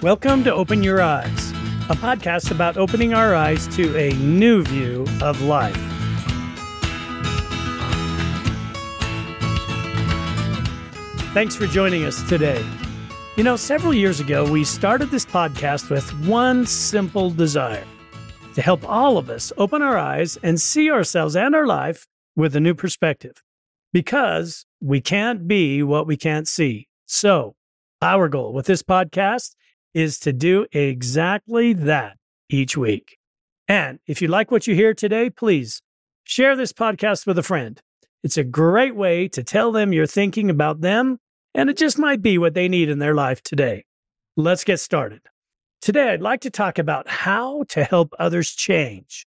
Welcome to Open Your Eyes, a podcast about opening our eyes to a new view of life. Thanks for joining us today. You know, several years ago, we started this podcast with one simple desire: to help all of us open our eyes and see ourselves and our life with a new perspective. Because we can't be what we can't see. So, our goal with this podcast is to do exactly that each week. And if you like what you hear today, please share this podcast with a friend. It's a great way to tell them you're thinking about them, and it just might be what they need in their life today. Let's get started. Today, I'd like to talk about how to help others change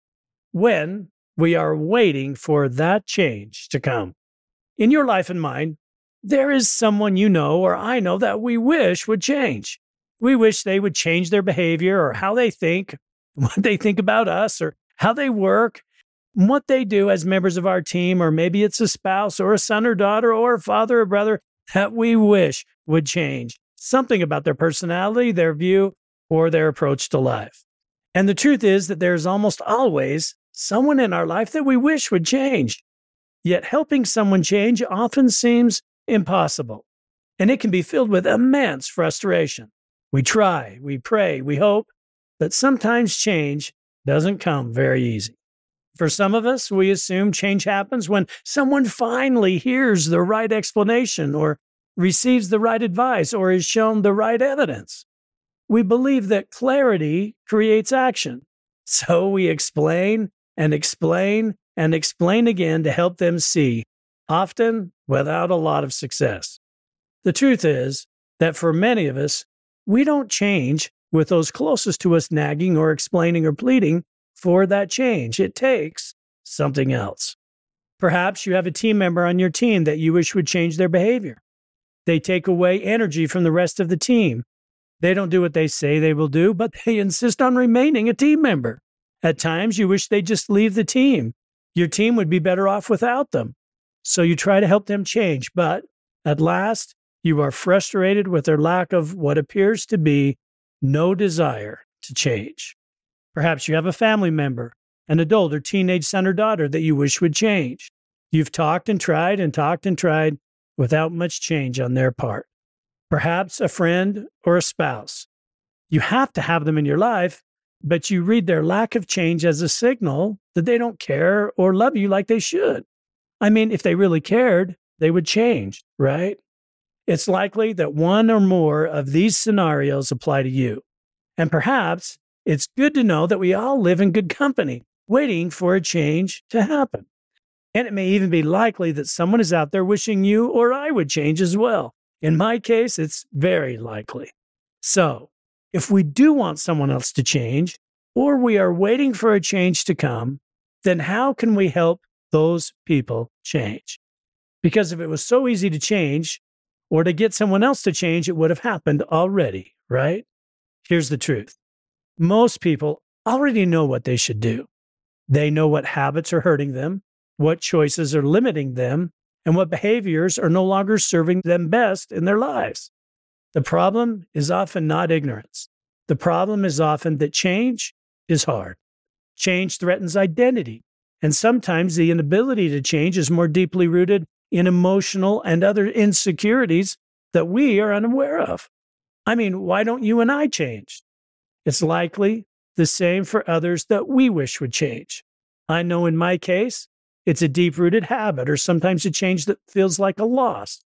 when we are waiting for that change to come. In your life and mine, there is someone you know or I know that we wish would change. We wish they would change their behavior or how they think, what they think about us, or how they work, what they do as members of our team, or maybe it's a spouse or a son or daughter or a father or brother that we wish would change. Something about their personality, their view, or their approach to life. And the truth is that there's almost always someone in our life that we wish would change. Yet helping someone change often seems impossible, and it can be filled with immense frustration. We try, we pray, we hope, but sometimes change doesn't come very easy. For some of us, we assume change happens when someone finally hears the right explanation or receives the right advice or is shown the right evidence. We believe that clarity creates action, so we explain and explain and explain again to help them see, often without a lot of success. The truth is that for many of us, we don't change with those closest to us nagging or explaining or pleading for that change. It takes something else. Perhaps you have a team member on your team that you wish would change their behavior. They take away energy from the rest of the team. They don't do what they say they will do, but they insist on remaining a team member. At times, you wish they'd just leave the team. Your team would be better off without them. So you try to help them change, but at last, you are frustrated with their lack of what appears to be no desire to change. Perhaps you have a family member, an adult or teenage son or daughter that you wish would change. You've talked and tried and talked and tried without much change on their part. Perhaps a friend or a spouse. You have to have them in your life, but you read their lack of change as a signal that they don't care or love you like they should. I mean, if they really cared, they would change, right? It's likely that one or more of these scenarios apply to you. And perhaps it's good to know that we all live in good company, waiting for a change to happen. And it may even be likely that someone is out there wishing you or I would change as well. In my case, it's very likely. So, if we do want someone else to change, or we are waiting for a change to come, then how can we help those people change? Because if it was so easy to change, or to get someone else to change, it would have happened already, right? Here's the truth. Most people already know what they should do. They know what habits are hurting them, what choices are limiting them, and what behaviors are no longer serving them best in their lives. The problem is often not ignorance. The problem is often that change is hard. Change threatens identity, and sometimes the inability to change is more deeply rooted in emotional and other insecurities that we are unaware of. I mean, why don't you and I change? It's likely the same for others that we wish would change. I know in my case, it's a deep-rooted habit or sometimes a change that feels like a loss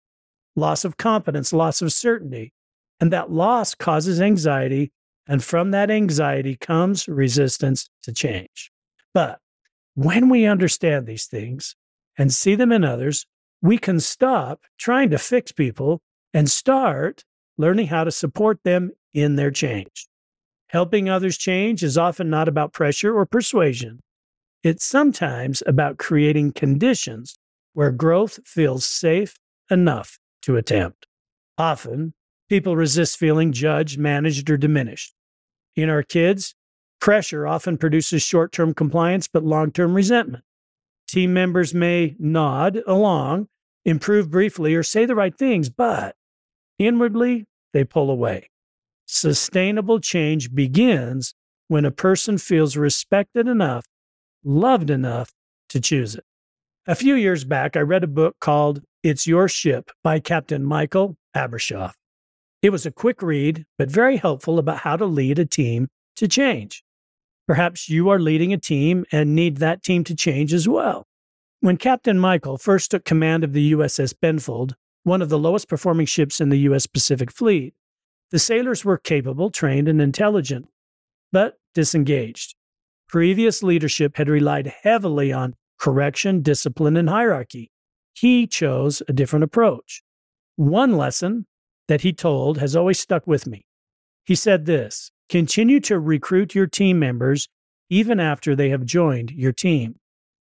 of confidence, loss of certainty. And that loss causes anxiety, and from that anxiety comes resistance to change. But when we understand these things and see them in others, we can stop trying to fix people and start learning how to support them in their change. Helping others change is often not about pressure or persuasion. It's sometimes about creating conditions where growth feels safe enough to attempt. Often, people resist feeling judged, managed, or diminished. In our kids, pressure often produces short-term compliance but long-term resentment. Team members may nod along, improve briefly, or say the right things, but inwardly, they pull away. Sustainable change begins when a person feels respected enough, loved enough to choose it. A few years back, I read a book called It's Your Ship by Captain Michael Abrashoff. It was a quick read, but very helpful about how to lead a team to change. Perhaps you are leading a team and need that team to change as well. When Captain Michael first took command of the USS Benfold, one of the lowest performing ships in the U.S. Pacific Fleet, the sailors were capable, trained, and intelligent, but disengaged. Previous leadership had relied heavily on correction, discipline, and hierarchy. He chose a different approach. One lesson that he told has always stuck with me. He said this: continue to recruit your team members even after they have joined your team.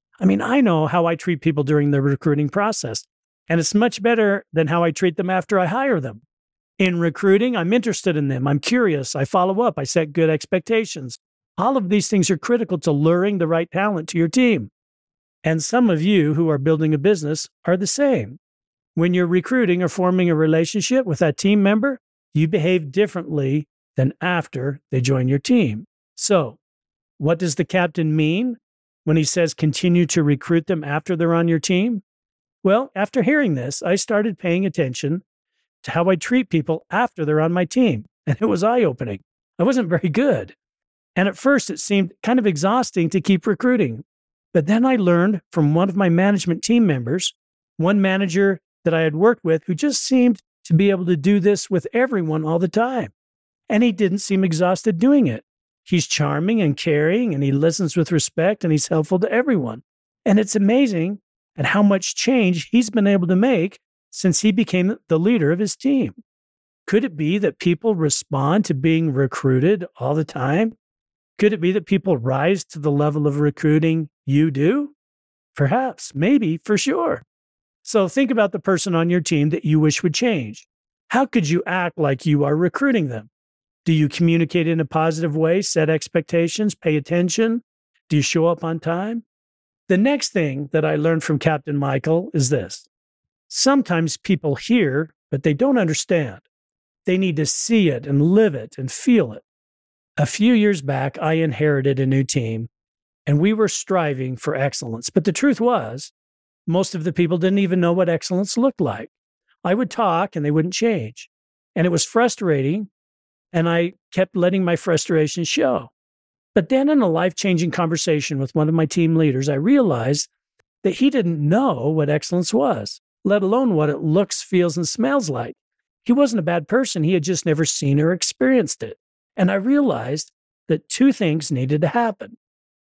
I know how I treat people during the recruiting process, and it's much better than how I treat them after I hire them. In recruiting, I'm interested in them. I'm curious. I follow up. I set good expectations. All of these things are critical to luring the right talent to your team. And some of you who are building a business are the same. When you're recruiting or forming a relationship with that team member, you behave differently than after they join your team. So, what does the captain mean when he says continue to recruit them after they're on your team? Well, after hearing this, I started paying attention to how I treat people after they're on my team, and it was eye-opening. I wasn't very good. And at first, it seemed kind of exhausting to keep recruiting. But then I learned from one of my management team members, one manager that I had worked with who just seemed to be able to do this with everyone all the time. And he didn't seem exhausted doing it. He's charming and caring, and he listens with respect, and he's helpful to everyone. And it's amazing at how much change he's been able to make since he became the leader of his team. Could it be that people respond to being recruited all the time? Could it be that people rise to the level of recruiting you do? Perhaps, maybe, for sure. So think about the person on your team that you wish would change. How could you act like you are recruiting them? Do you communicate in a positive way, set expectations, pay attention? Do you show up on time? The next thing that I learned from Captain Michael is this. Sometimes people hear, but they don't understand. They need to see it and live it and feel it. A few years back, I inherited a new team, and we were striving for excellence. But the truth was, most of the people didn't even know what excellence looked like. I would talk, and they wouldn't change. And it was frustrating, and I kept letting my frustration show. But then in a life-changing conversation with one of my team leaders, I realized that he didn't know what excellence was, let alone what it looks, feels, and smells like. He wasn't a bad person. He had just never seen or experienced it. And I realized that two things needed to happen.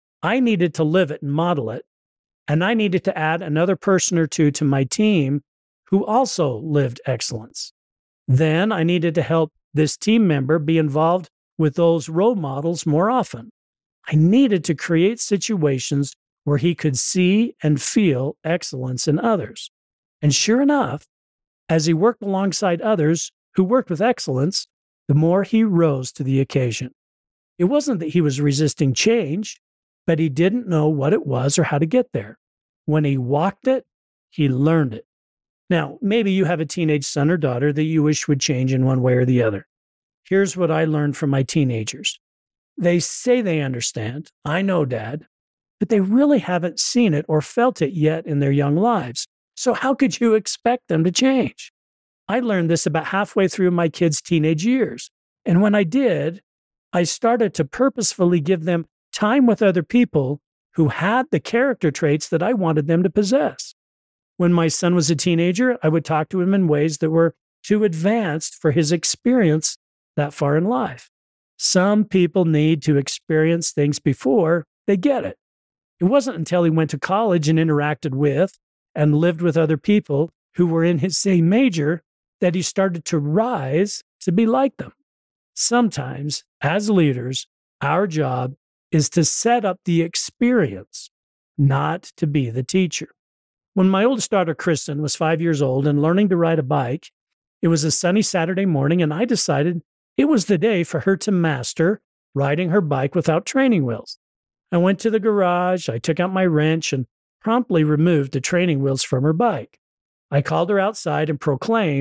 I needed to live it and model it, and I needed to add another person or two to my team who also lived excellence. Then I needed to help this team member be involved with those role models more often. I needed to create situations where he could see and feel excellence in others. And sure enough, as he worked alongside others who worked with excellence, the more he rose to the occasion. It wasn't that he was resisting change, but he didn't know what it was or how to get there. When he walked it, he learned it. Now, maybe you have a teenage son or daughter that you wish would change in one way or the other. Here's what I learned from my teenagers. They say they understand. I know, Dad, but they really haven't seen it or felt it yet in their young lives. So how could you expect them to change? I learned this about halfway through my kids' teenage years. And when I did, I started to purposefully give them time with other people who had the character traits that I wanted them to possess. When my son was a teenager, I would talk to him in ways that were too advanced for his experience that far in life. Some people need to experience things before they get it. It wasn't until he went to college and interacted with and lived with other people who were in his same major that he started to rise to be like them. Sometimes, as leaders, our job is to set up the experience, not to be the teacher. When my oldest daughter, Kristen, was 5 years old and learning to ride a bike, it was a sunny Saturday morning, and I decided it was the day for her to master riding her bike without training wheels. I went to the garage, I took out my wrench, and promptly removed the training wheels from her bike. I called her outside and proclaimed,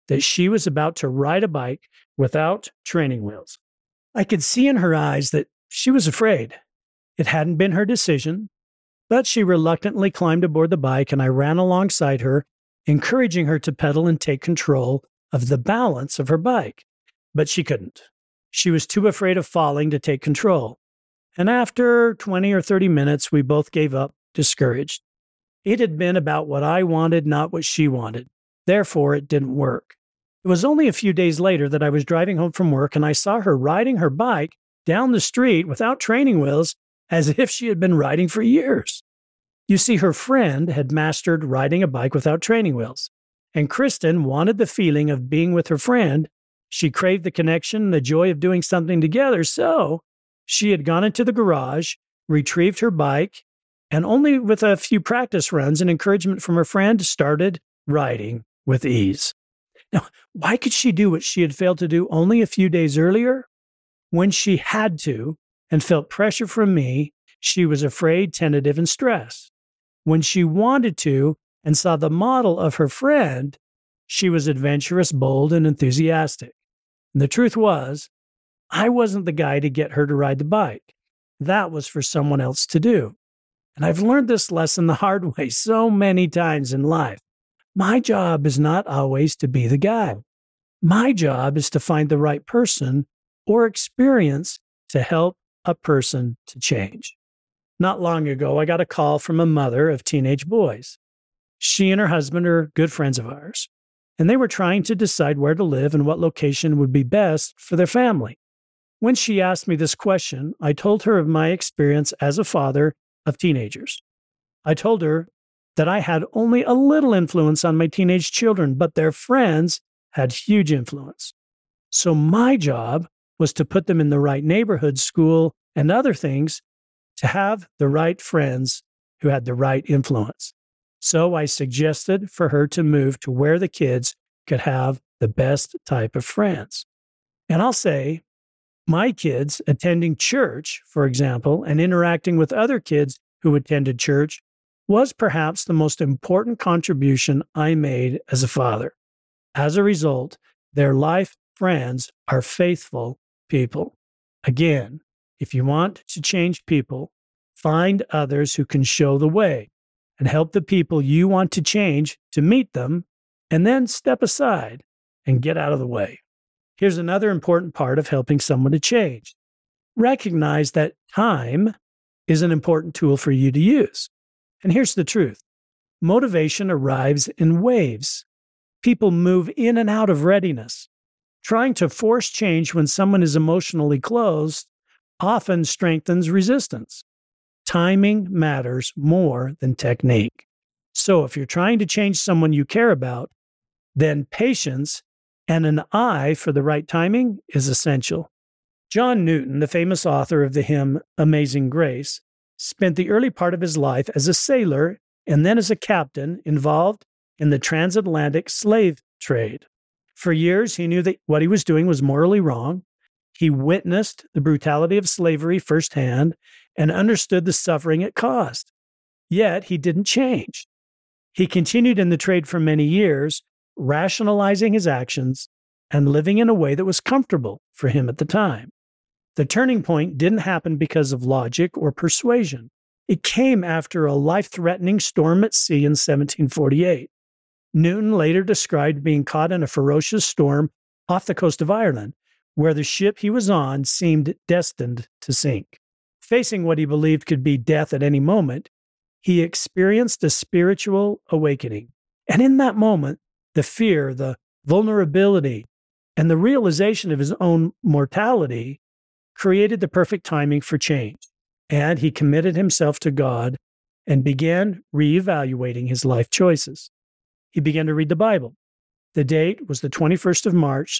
that she was about to ride a bike without training wheels. I could see in her eyes that she was afraid. It hadn't been her decision, but she reluctantly climbed aboard the bike, and I ran alongside her, encouraging her to pedal and take control of the balance of her bike. But she couldn't. She was too afraid of falling to take control. And after 20 or 30 minutes, we both gave up, discouraged. It had been about what I wanted, not what she wanted. Therefore, it didn't work. It was only a few days later that I was driving home from work and I saw her riding her bike down the street without training wheels as if she had been riding for years. You see, her friend had mastered riding a bike without training wheels, and Kristen wanted the feeling of being with her friend. She craved the connection and the joy of doing something together, so she had gone into the garage, retrieved her bike, and only with a few practice runs and encouragement from her friend, started riding with ease. Now, why could she do what she had failed to do only a few days earlier? When she had to and felt pressure from me, she was afraid, tentative, and stressed. When she wanted to and saw the model of her friend, she was adventurous, bold, and enthusiastic. And the truth was, I wasn't the guy to get her to ride the bike. That was for someone else to do. And I've learned this lesson the hard way so many times in life. My job is not always to be the guy. My job is to find the right person or experience to help a person to change. Not long ago, I got a call from a mother of teenage boys. She and her husband are good friends of ours, and they were trying to decide where to live and what location would be best for their family. When she asked me this question, I told her of my experience as a father of teenagers. I told her that I had only a little influence on my teenage children, but their friends had huge influence. So my job was to put them in the right neighborhood, school, and other things to have the right friends who had the right influence. So I suggested for her to move to where the kids could have the best type of friends. And I'll say, my kids attending church, for example, and interacting with other kids who attended church was perhaps the most important contribution I made as a father. As a result, their life friends are faithful people. Again, if you want to change people, find others who can show the way and help the people you want to change to meet them, and then step aside and get out of the way. Here's another important part of helping someone to change. Recognize that time is an important tool for you to use. And here's the truth. Motivation arrives in waves. People move in and out of readiness. Trying to force change when someone is emotionally closed often strengthens resistance. Timing matters more than technique. So if you're trying to change someone you care about, then patience and an eye for the right timing is essential. John Newton, the famous author of the hymn Amazing Grace, spent the early part of his life as a sailor and then as a captain involved in the transatlantic slave trade. For years, he knew that what he was doing was morally wrong. He witnessed the brutality of slavery firsthand and understood the suffering it caused. Yet, he didn't change. He continued in the trade for many years, rationalizing his actions and living in a way that was comfortable for him at the time. The turning point didn't happen because of logic or persuasion. It came after a life-threatening storm at sea in 1748. Newton later described being caught in a ferocious storm off the coast of Ireland, where the ship he was on seemed destined to sink. Facing what he believed could be death at any moment, he experienced a spiritual awakening. And in that moment, the fear, the vulnerability, and the realization of his own mortality created the perfect timing for change. And he committed himself to God and began reevaluating his life choices. He began to read the Bible. The date was the 21st of March,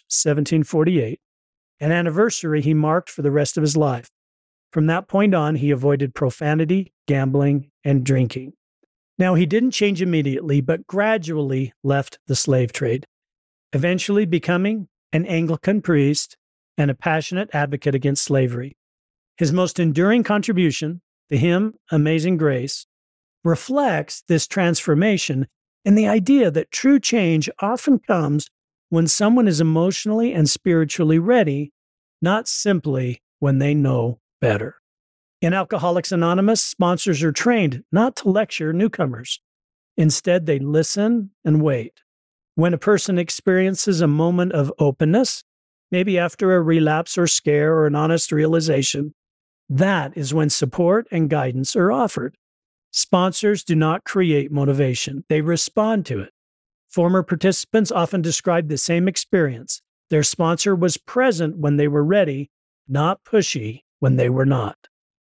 1748, an anniversary he marked for the rest of his life. From that point on, he avoided profanity, gambling, and drinking. Now, he didn't change immediately, but gradually left the slave trade, eventually becoming an Anglican priest and a passionate advocate against slavery. His most enduring contribution, the hymn Amazing Grace, reflects this transformation and the idea that true change often comes when someone is emotionally and spiritually ready, not simply when they know better. In Alcoholics Anonymous, sponsors are trained not to lecture newcomers. Instead, they listen and wait. When a person experiences a moment of openness, maybe after a relapse or scare or an honest realization, that is when support and guidance are offered. Sponsors do not create motivation, they respond to it. Former participants often describe the same experience. Their sponsor was present when they were ready, not pushy when they were not.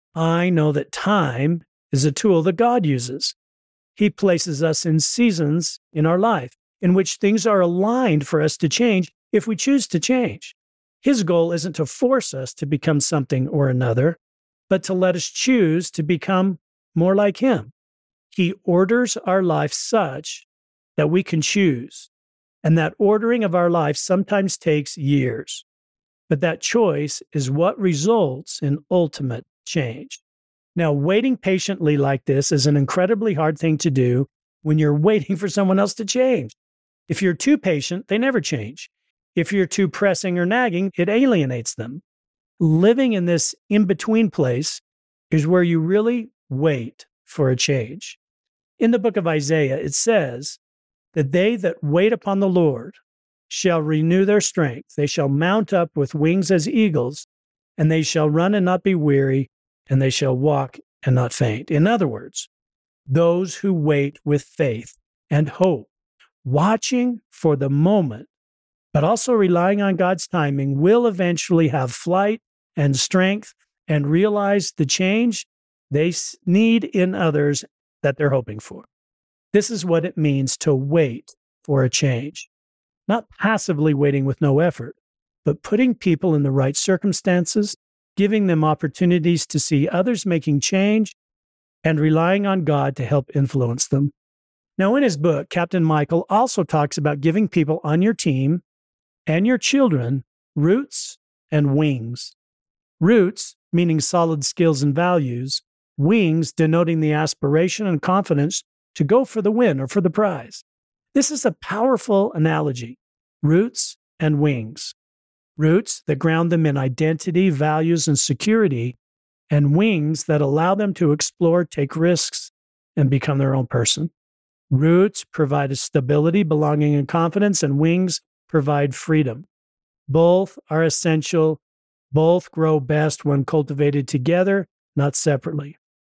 I know that time is a tool that God uses. He places us in seasons in our life in which things are aligned for us to change if we choose to change. His goal isn't to force us to become something or another, but to let us choose to become more like Him. He orders our life such that we can choose, and that ordering of our life sometimes takes years. But that choice is what results in ultimate change. Now, waiting patiently like this is an incredibly hard thing to do when you're waiting for someone else to change. If you're too patient, they never change. If you're too pressing or nagging, it alienates them. Living in this in-between place is where you really wait for a change. In the book of Isaiah, it says that they that wait upon the Lord shall renew their strength. They shall mount up with wings as eagles, and they shall run and not be weary, and they shall walk and not faint. In other words, those who wait with faith and hope, watching for the moment, but also relying on God's timing, will eventually have flight and strength and realize the change they need in others that they're hoping for. This is what it means to wait for a change. Not passively waiting with no effort, but putting people in the right circumstances, giving them opportunities to see others making change, and relying on God to help influence them. Now, in his book, Captain Michael also talks about giving people on your team and your children roots and wings. Roots, meaning solid skills and values, wings denoting the aspiration and confidence to go for the win or for the prize. This is a powerful analogy. Roots and wings. Roots that ground them in identity, values, and security, and wings that allow them to explore, take risks, and become their own person. Roots provide a stability, belonging, and confidence, and wings provide freedom. Both are essential. Both grow best when cultivated together, not separately.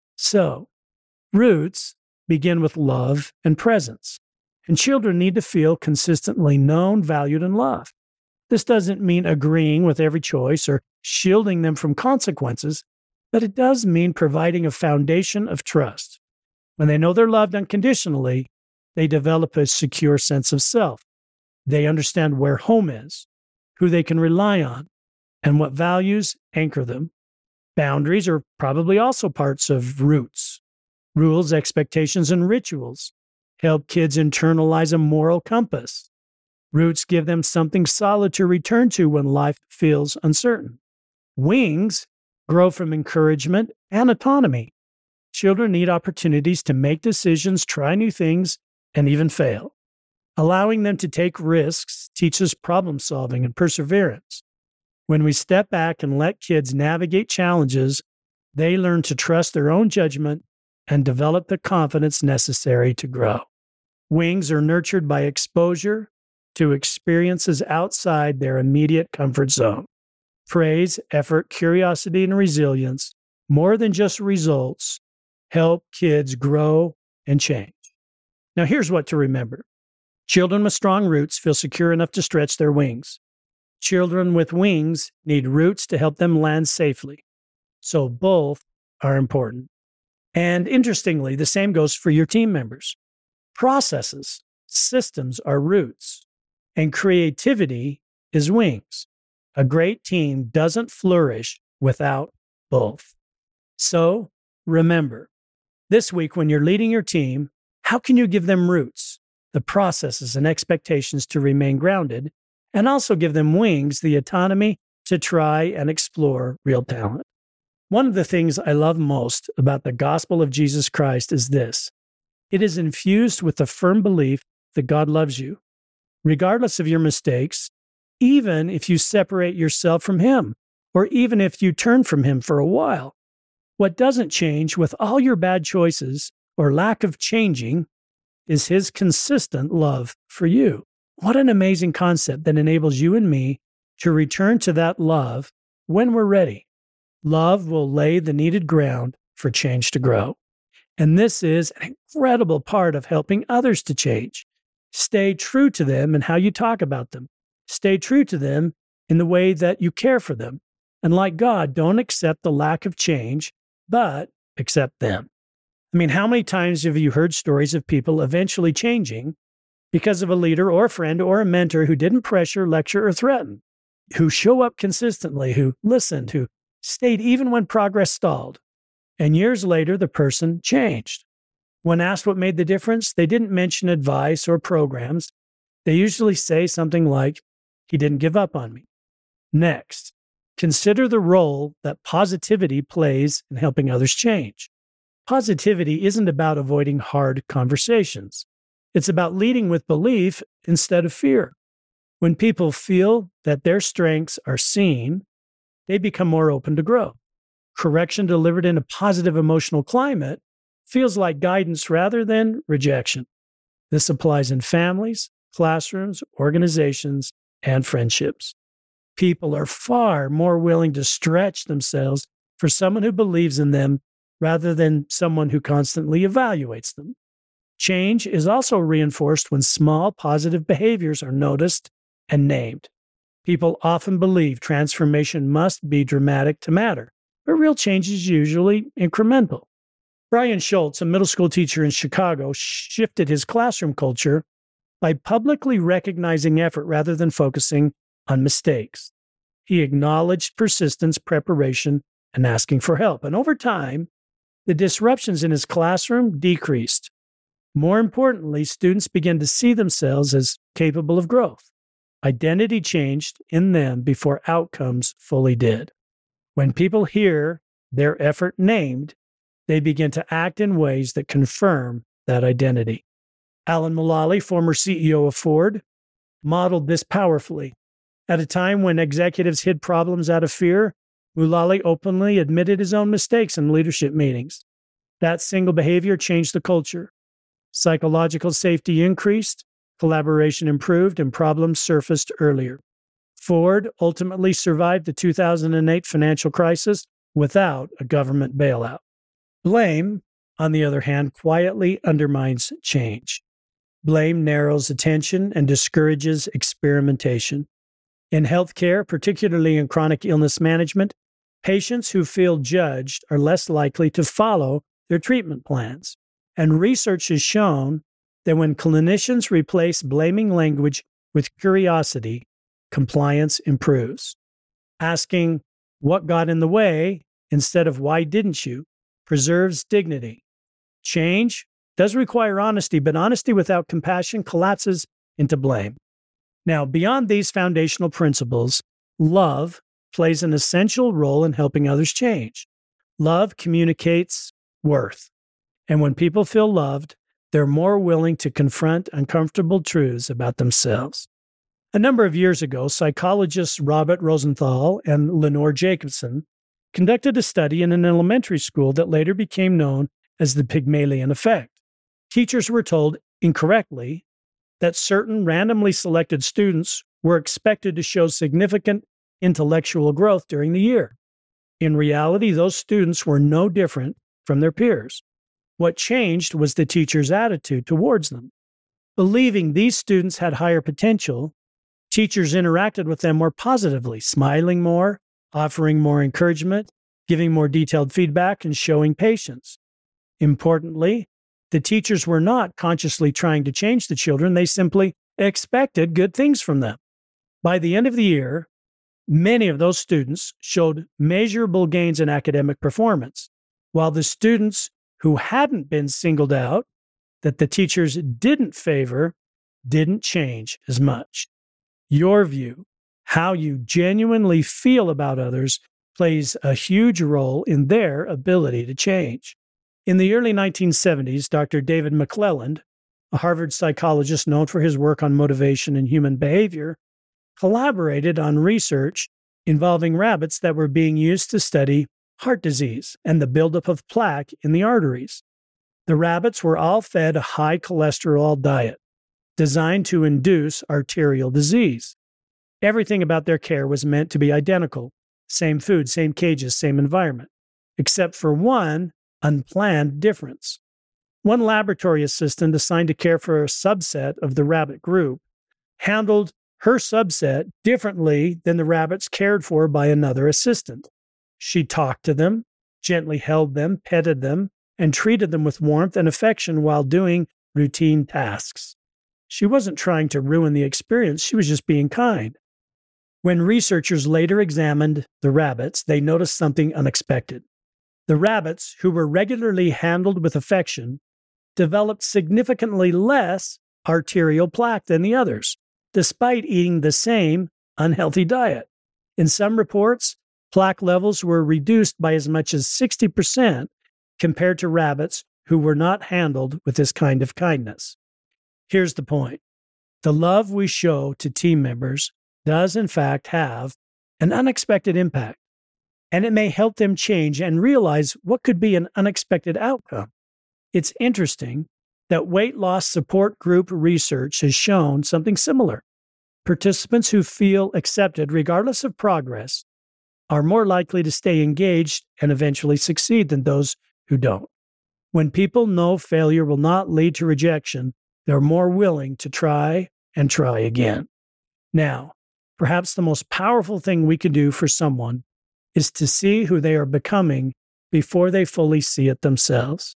So, roots begin with love and presence, and children need to feel consistently known, valued, and loved. This doesn't mean agreeing with every choice or shielding them from consequences, but it does mean providing a foundation of trust. When they know they're loved unconditionally, they develop a secure sense of self. They understand where home is, who they can rely on, and what values anchor them. Boundaries are probably also parts of roots. Rules, expectations, and rituals help kids internalize a moral compass. Roots give them something solid to return to when life feels uncertain. Wings grow from encouragement and autonomy. Children need opportunities to make decisions, try new things, and even fail. Allowing them to take risks teaches problem solving and perseverance. When we step back and let kids navigate challenges, they learn to trust their own judgment and develop the confidence necessary to grow. Wings are nurtured by exposure to experiences outside their immediate comfort zone. Praise, effort, curiosity, and resilience, more than just results, help kids grow and change. Now, here's what to remember. Children with strong roots feel secure enough to stretch their wings. Children with wings need roots to help them land safely. So both are important. And interestingly, the same goes for your team members. Processes, systems are roots, and creativity is wings. A great team doesn't flourish without both. So remember, this week when you're leading your team, how can you give them roots, the processes and expectations to remain grounded, and also give them wings, the autonomy to try and explore real talent? One of the things I love most about the gospel of Jesus Christ is this. It is infused with the firm belief that God loves you. regardless of your mistakes, even if you separate yourself from him, or even if you turn from him for a while. What doesn't change with all your bad choices or lack of changing is his consistent love for you. What an amazing concept that enables you and me to return to that love when we're ready. Love will lay the needed ground for change to grow. And this is an incredible part of helping others to change. Stay true to them in how you talk about them. Stay true to them in the way that you care for them. And like God, don't accept the lack of change, but accept them. I mean, how many times have you heard stories of people eventually changing because of a leader or a friend or a mentor who didn't pressure, lecture, or threaten, who show up consistently, who listened, who stayed even when progress stalled? And years later, the person changed. When asked what made the difference, they didn't mention advice or programs. They usually say something like, "He didn't give up on me." Next, consider the role that positivity plays in helping others change. Positivity isn't about avoiding hard conversations. It's about leading with belief instead of fear. When people feel that their strengths are seen, they become more open to grow. Correction delivered in a positive emotional climate feels like guidance rather than rejection. This applies in families, classrooms, organizations, and friendships. People are far more willing to stretch themselves for someone who believes in them rather than someone who constantly evaluates them. Change is also reinforced when small positive behaviors are noticed and named. People often believe transformation must be dramatic to matter, but real change is usually incremental. Brian Schultz, a middle school teacher in Chicago, shifted his classroom culture by publicly recognizing effort rather than focusing on mistakes. He acknowledged persistence, preparation, and asking for help. And over time, the disruptions in his classroom decreased. More importantly, students began to see themselves as capable of growth. Identity changed in them before outcomes fully did. When people hear their effort named, they begin to act in ways that confirm that identity. Alan Mulally, former CEO of Ford, modeled this powerfully. At a time when executives hid problems out of fear, Mulally openly admitted his own mistakes in leadership meetings. That single behavior changed the culture. Psychological safety increased, collaboration improved, and problems surfaced earlier. Ford ultimately survived the 2008 financial crisis without a government bailout. Blame, on the other hand, quietly undermines change. Blame narrows attention and discourages experimentation. In healthcare, particularly in chronic illness management, patients who feel judged are less likely to follow their treatment plans. And research has shown that when clinicians replace blaming language with curiosity, compliance improves. Asking what got in the way instead of why didn't you preserves dignity. Change does require honesty, but honesty without compassion collapses into blame. Now, beyond these foundational principles, love plays an essential role in helping others change. Love communicates worth. And when people feel loved, they're more willing to confront uncomfortable truths about themselves. A number of years ago, psychologists Robert Rosenthal and Lenore Jacobson conducted a study in an elementary school that later became known as the Pygmalion effect. Teachers were told incorrectly that certain randomly selected students were expected to show significant intellectual growth during the year. In reality, those students were no different from their peers. What changed was the teacher's attitude towards them. Believing these students had higher potential, teachers interacted with them more positively, smiling more, offering more encouragement, giving more detailed feedback, and showing patience. Importantly, the teachers were not consciously trying to change the children. They simply expected good things from them. By the end of the year, many of those students showed measurable gains in academic performance, while the students who hadn't been singled out, that the teachers didn't favor, didn't change as much. Your view, how you genuinely feel about others, plays a huge role in their ability to change. In the early 1970s, Dr. David McClelland, a Harvard psychologist known for his work on motivation and human behavior, collaborated on research involving rabbits that were being used to study heart disease and the buildup of plaque in the arteries. The rabbits were all fed a high cholesterol diet designed to induce arterial disease. Everything about their care was meant to be identical: same food, same cages, same environment, except for one unplanned difference. One laboratory assistant assigned to care for a subset of the rabbit group handled her subset differently than the rabbits cared for by another assistant. She talked to them, gently held them, petted them, and treated them with warmth and affection while doing routine tasks. She wasn't trying to ruin the experience, she was just being kind. When researchers later examined the rabbits, they noticed something unexpected. The rabbits, who were regularly handled with affection, developed significantly less arterial plaque than the others, despite eating the same unhealthy diet. In some reports, plaque levels were reduced by as much as 60% compared to rabbits who were not handled with this kind of kindness. Here's the point. The love we show to team members does in fact have an unexpected impact, and it may help them change and realize what could be an unexpected outcome. It's interesting that weight loss support group research has shown something similar. Participants who feel accepted regardless of progress are more likely to stay engaged and eventually succeed than those who don't. When people know failure will not lead to rejection, they're more willing to try and try again. Now, perhaps the most powerful thing we can do for someone is to see who they are becoming before they fully see it themselves.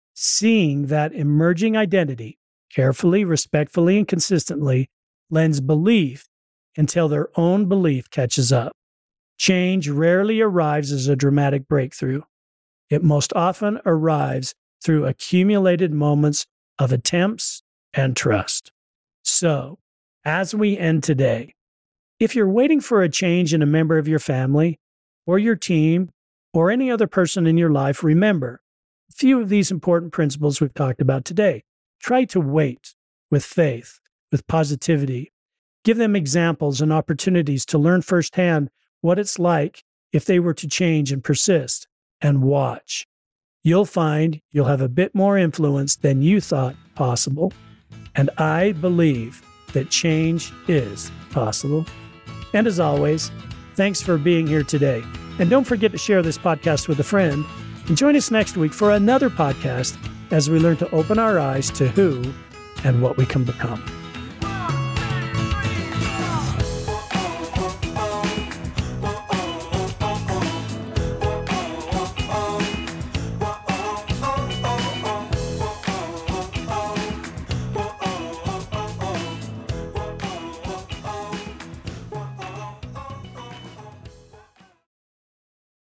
Seeing that emerging identity carefully, respectfully, and consistently lends belief until their own belief catches up. Change rarely arrives as a dramatic breakthrough. It most often arrives through accumulated moments of attempts and trust. So, as we end today, if you're waiting for a change in a member of your family or your team or any other person in your life, remember a few of these important principles we've talked about today. Try to wait with faith, with positivity. Give them examples and opportunities to learn firsthand what it's like if they were to change and persist, and watch. You'll find you'll have a bit more influence than you thought possible, and I believe that change is possible. And as always, thanks for being here today. And don't forget to share this podcast with a friend, and join us next week for another podcast as we learn to open our eyes to who and what we can become.